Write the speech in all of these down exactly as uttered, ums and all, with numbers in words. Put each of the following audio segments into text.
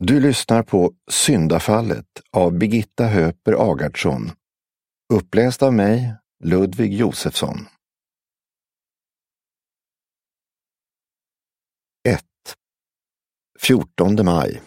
Du lyssnar på Syndafallet av Birgitta Höper Agardsson. Uppläst av mig, Ludvig Josefsson. ett. fjortonde maj.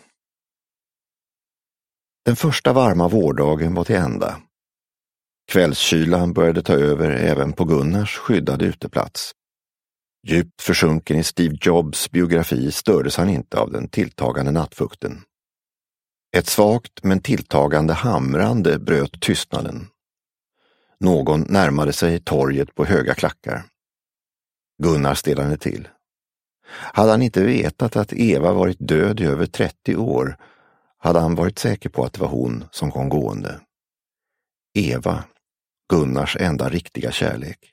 Den första varma vårdagen var till ända. Kvällskylan började ta över även på Gunnars skyddade uteplats. Djupt försjunken i Steve Jobs biografi stördes han inte av den tilltagande nattfukten. Ett svagt men tilltagande hamrande bröt tystnaden. Någon närmade sig torget på höga klackar. Gunnar stelade till. Hade han inte vetat att Eva varit död i över trettio år, hade han varit säker på att det var hon som kom gående. Eva, Gunnars enda riktiga kärlek.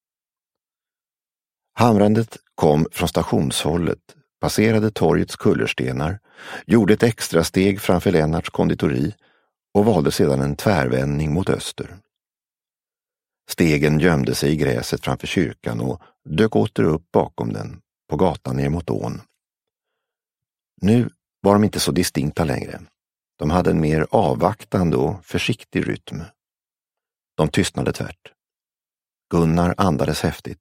Hamrandet kom från stationshållet, passerade torgets kullerstenar, gjorde ett extra steg framför Lennarts konditori och valde sedan en tvärvändning mot öster. Stegen gömde sig i gräset framför kyrkan och dök åter upp bakom den, på gatan ner mot ån. Nu var de inte så distinkta längre. De hade en mer avvaktande och försiktig rytm. De tystnade tvärt. Gunnar andades häftigt.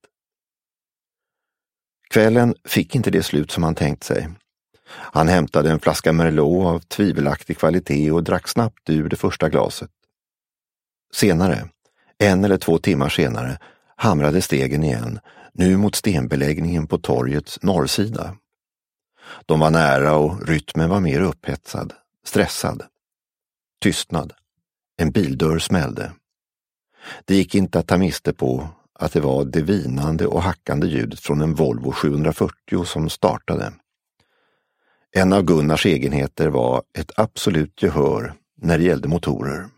Kvällen fick inte det slut som han tänkt sig. Han hämtade en flaska Merlot av tvivelaktig kvalitet och drack snabbt ur det första glaset. Senare, en eller två timmar senare, hamrade stegen igen, nu mot stenbeläggningen på torgets norrsida. De var nära och rytmen var mer upphetsad, stressad. Tystnad. En bildörr smällde. Det gick inte att ta miste på att det var det vinande och hackande ljudet från en Volvo sjuhundrafyrtio som startade. En av Gunnars egenheter var ett absolut gehör när det gällde motorer.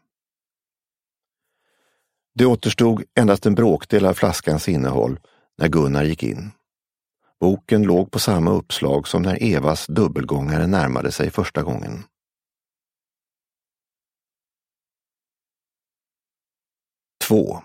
Det återstod endast en bråkdel av flaskans innehåll när Gunnar gick in. Boken låg på samma uppslag som när Evas dubbelgångare närmade sig första gången. två.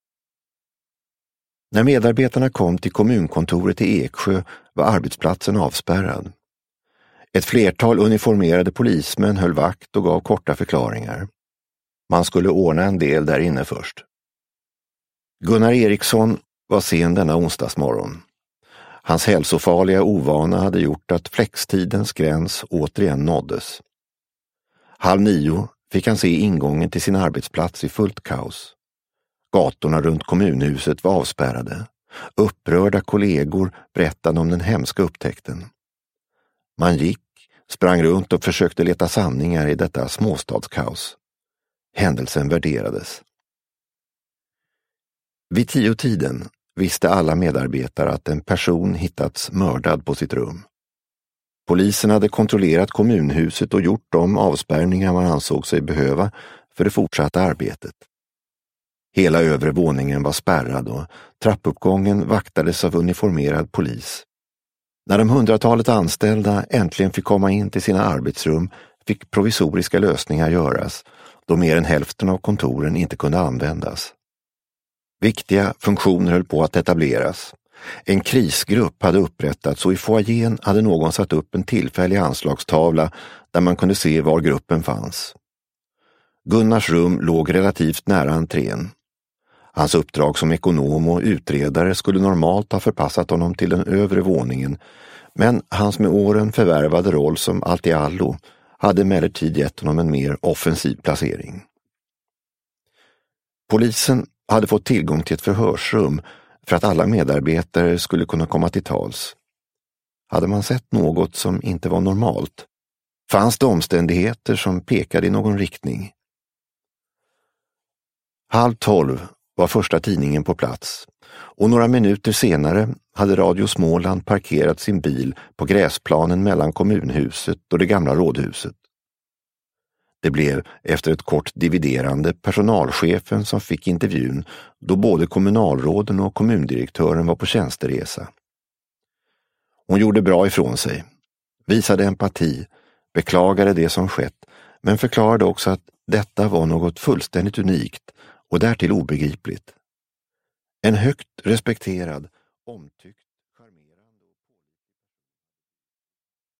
När medarbetarna kom till kommunkontoret i Eksjö var arbetsplatsen avspärrad. Ett flertal uniformerade polismän höll vakt och gav korta förklaringar. Man skulle ordna en del där inne först. Gunnar Eriksson var sen denna onsdagsmorgon. Hans hälsofarliga ovana hade gjort att flextidens gräns återigen nåddes. Halv nio fick han se ingången till sin arbetsplats i fullt kaos. Gatorna runt kommunhuset var avspärrade. Upprörda kollegor berättade om den hemska upptäckten. Man gick, sprang runt och försökte leta sanningar i detta småstadskaos. Händelsen värderades. Vid tio tiden visste alla medarbetare att en person hittats mördad på sitt rum. Polisen hade kontrollerat kommunhuset och gjort de avspärrningar man ansåg sig behöva för det fortsatta arbetet. Hela övre våningen var spärrad och trappuppgången vaktades av uniformerad polis. När de hundratalet anställda äntligen fick komma in till sina arbetsrum fick provisoriska lösningar göras, då mer än hälften av kontoren inte kunde användas. Viktiga funktioner höll på att etableras. En krisgrupp hade upprättats och i foajén hade någon satt upp en tillfällig anslagstavla där man kunde se var gruppen fanns. Gunnars rum låg relativt nära entrén. Hans uppdrag som ekonom och utredare skulle normalt ha förpassat honom till den övre våningen, men hans med åren förvärvade roll som allt i allo hade emellertid gett honom en mer offensiv placering. Polisen hade fått tillgång till ett förhörsrum för att alla medarbetare skulle kunna komma till tals. Hade man sett något som inte var normalt? Fanns det omständigheter som pekade i någon riktning? Halv tolv var första tidningen på plats och några minuter senare hade Radio Småland parkerat sin bil på gräsplanen mellan kommunhuset och det gamla rådhuset. Det blev efter ett kort dividerande personalchefen som fick intervjun då både kommunalråden och kommundirektören var på tjänsteresa. Hon gjorde bra ifrån sig, visade empati, beklagade det som skett men förklarade också att detta var något fullständigt unikt och därtill obegripligt. En högt respekterad, omtyckt